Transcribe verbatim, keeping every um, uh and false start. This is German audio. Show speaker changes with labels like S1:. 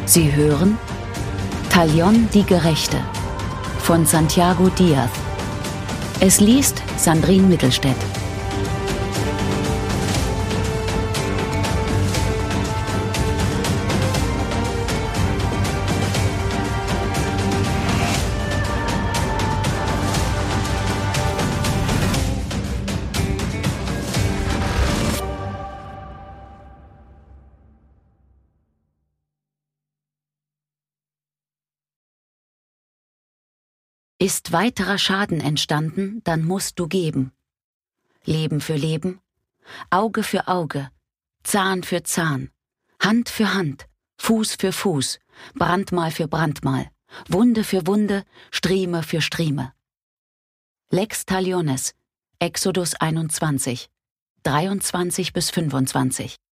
S1: Sie hören Talión die Gerechte von Santiago Díaz. Es liest Sandrine Mittelstädt. Ist weiterer Schaden entstanden, dann musst du geben. Leben für Leben, Auge für Auge, Zahn für Zahn, Hand für Hand, Fuß für Fuß, Brandmal für Brandmal, Wunde für Wunde, Strieme für Strieme. Lex Taliones, Exodus einundzwanzig, dreiundzwanzig bis fünfundzwanzig.